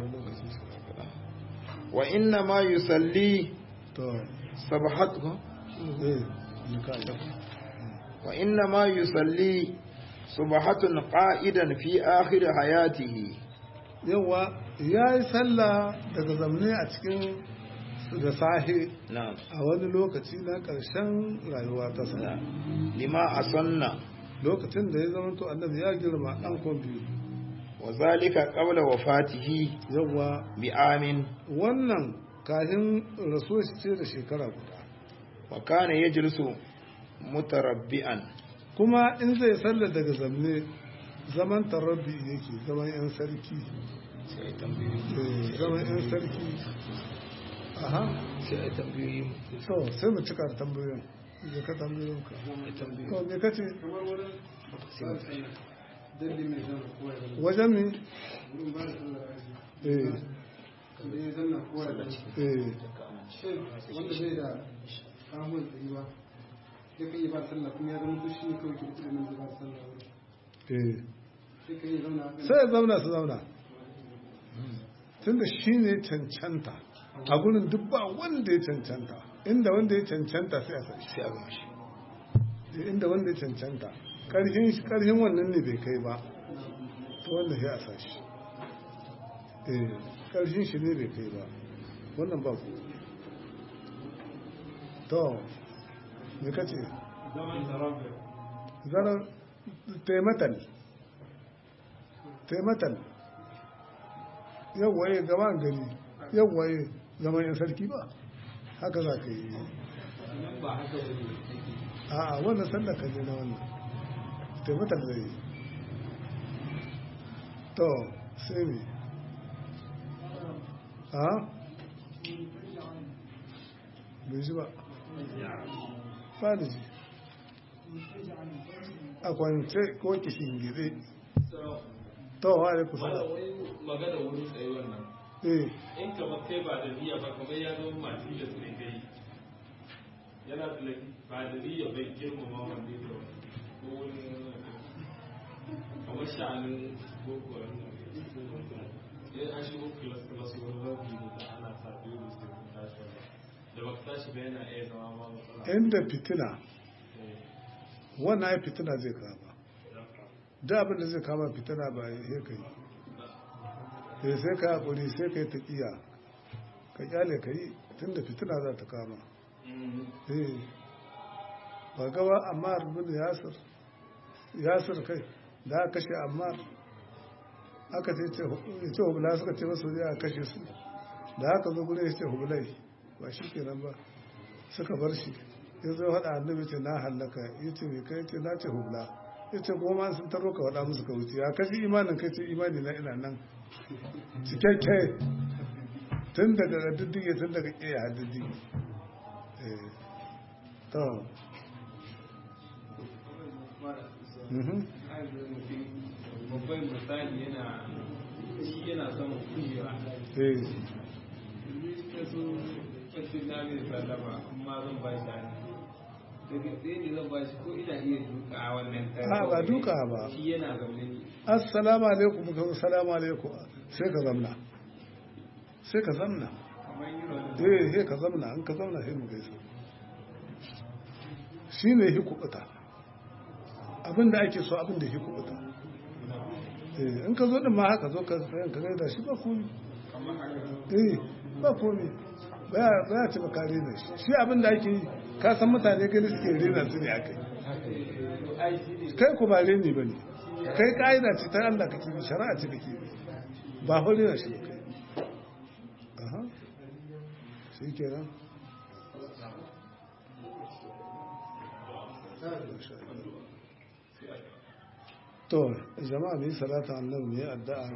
wa inna ma yusalli to sabahatu eh nika da wa inna ma yusalli subhatun qa'idan fi akhir hayatihi yawa yayi sallah daga zamne a cikin da sahi na'am a wani lokaci na ƙarshen rayuwa ta sa lima asanna lokacin da ya zama to annabi ya girma dan kon biyu wa zalika qabla wafatihi yawa bi amin wannan kafin rasuwa shi ce da shekara guda wa kana yajlisu mutarabbi'an kuma in zai sallar daga zamne zaman tarabbi yake zaman yan sarki sai tambayoyi eh, zaman yan sarki aha sai tambayoyi so sai mu cika da tambayoyin je ka tambayoyin ka tambayoyi to me kace kamar wurin dalli mai zama kowa ya zama wajen mi wurin ba da sallar aji eh da ya zanna kowa ya zama eh shin wanda bai da kamun tsayi ba ya kan yi ba sallah kuma ya zama to shi ne kawai ke da ilimin da ba sallah ba eh sai kan yi zauna a kan sai ya zauna su zauna tunda shi ne cancanta a gurin duk ba wanda ya cancanta inda wanda ya cancanta sai a sa shi sai a gama shi inda wanda ya cancanta karhin karhin wannan ne bai kai ba to wanda sai a sa shi eh karhin shi ne bai kai ba wannan ba ku to me kace zaman tarabbi zarar taimatan taimatan yawwaye gaban gari yawwaye zaman yan sarki ba haka za ka yi ba haka ba ne a a wannan sallar ka je na wannan taimatan zai yi to sai me a bai ji ba ba da ji a kwance ko kishin gide to wa alaikum Mala salam wani magana wurin tsaye wannan eh in kamar kai ba da niyya ba kamar ya zama masu da su ne kai yana da laifi ba da niyya bai girmama wanda ya zama ko wani kamar sha'anin boko ya an shigo kilas kilas wani rabi ne da ana sa biyu da su tashi ba da ba tashi ba yana iya zama ma matsala inda fitina Eh, wannan ya fitina zai kama da abin da zai kama fitina ba ya kai sai sai ka haƙuri sai ka yi taƙiya ka kyale ka yi tun da fitina za ta kama mm, eh ba gaba ammar bin yasir yasir kai da aka kashe ammar aka ce ce ya ce hubula suka ce masu ya kashe su da aka zo gure ya ce hubulai ba shi kenan ba suka bar shi ya zo haɗa annabi ce na hallaka ya ce mai kai ce na ce hubula ya ce goma sun taro ka waɗa musu ka wuce ya kashi imanin kai ce imani na ina nan cikakke tun daga diddige tun daga ƙeya har diddige eh to mhm babban misali yana shi yana sama kujewa eh ta so ƙashin na mai sallama amma zan ba shi hannu daga tsaye ne zan ba shi ko ina iya duka a wannan tare a ba duka ba shi yana zaune ne assalamu alaikum ka assalamu alaikum sai ka zamna sai ka zamna kamar yi wani eh sai ka zamna an ka zamna sai mu gaisa shine hi kubuta abinda ake so abinda hi kubuta eh in ka zo din ma haka zo ka tsayan ka gaida shi ba komai kamar haka eh ba komai baya baya ci baka rena shi shi abinda ake yi ka san mutane gani suke rena su ne akai ai shi ne kai ku ba reni bane kai ka'ida ce ta Allah kake bi shari'a ce kake bi ba hore na shi kai aha shi kenan to jama'a ne salata annabi ne addu'a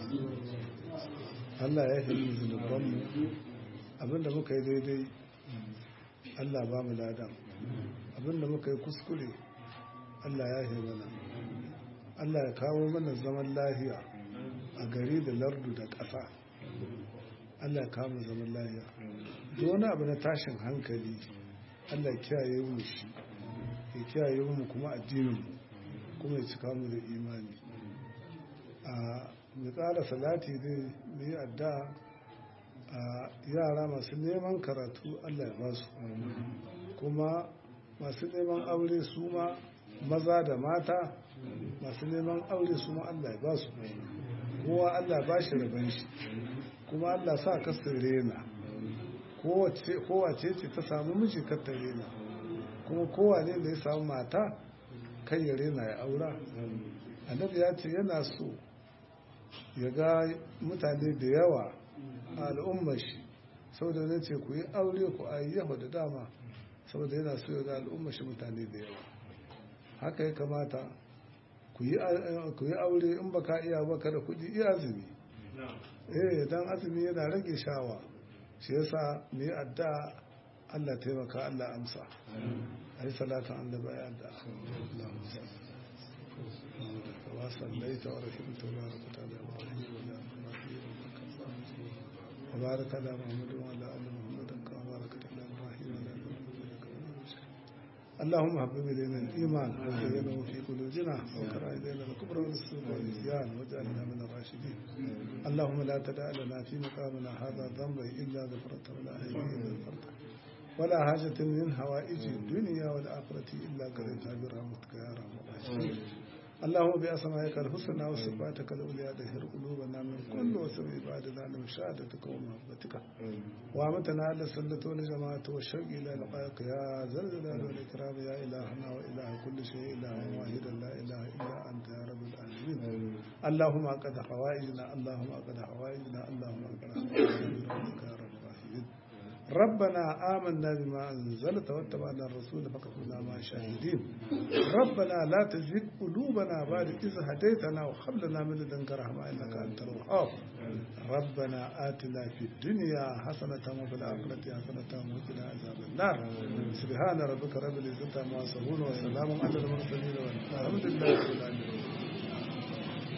Allah ya yi zunuban mu abinda muka yi daidai Allah ba mu ladan abinda muka yi kuskure Allah ya yi mana Allah ya kawo mana zaman lahiya a gari da lardu da ƙasa Allah ya kawo mana zaman lahiya duk wani abu na tashin hankali Allah ya kiyaye mu shi ya kiyaye mu kuma addinin mu kuma ya cika mu da imani a mu ƙara salati dai mu yi addu'a a yara masu neman karatu Allah ya ba su kuma masu neman aure su ma maza da mata masu neman aure su ma Allah ya ba su kowa Allah ba shi rabon shi kuma Allah sa ka rena kowace ce ta samu miji ka ta rena kuma kowane da ya samu mata kai ya rena ya aura annabi ya ce yana so ya ga mutane da yawa a al'ummar shi saboda zai ce ku yi aure ku ayyahu da dama saboda yana so ya ga al'ummar shi mutane da yawa haka ya kamata ku yi aure in baka iya baka da kudi iya azumi eh dan azumi yana rage shawa shi yasa mu yi adda Allah taimaka Allah amsa ayi salatu annabi ya adda wa sallaita wa rahimta wa barakata ala wa baraka ala muhammad wa ala ali muhammad kama barakata ala ibrahim wa ala ali اللهم حبب إلينا الإيمان وزينه في قلوبنا وكره إلينا الكفر والفسوق والعصيان واجعلنا من الراشدين اللهم لا تدع لنا في مقامنا هذا ذنبا إلا غفرته ولا هديه إلا غفرته ولا حاجة من حوائج الدنيا والآخرة إلا قضيتها برحمتك يا أرحم الراحمين اللهم بأسمائك الحسنى وصفاتك العليا دهر قلوبنا من كل وسر عبادنا لمشاهدتك ومحبتك وامتنا على السنة والجماعة والشوق إلى لقائك يا ذا الجلال والإكرام يا إلهنا وإله كل شيء إله واحدا لا إله إلا أنت يا رب العالمين اللهم أقد حوائجنا اللهم أقد حوائجنا اللهم أقد حوائجنا برحمتك يا رب الراحمين ربنا آمنا بما أنزلت واتبعنا الرسول فكفرنا مع الشاهدين ربنا لا تزغ قلوبنا بعد إذ هديتنا وهب لنا من لدنك رحمة إنك أنت الوهاب ربنا آتنا في الدنيا حسنة وفي الآخرة حسنة وقنا عذاب النار سبحان ربك رب العزة عما يصفون وسلام على المرسلين والحمد لله رب العالمين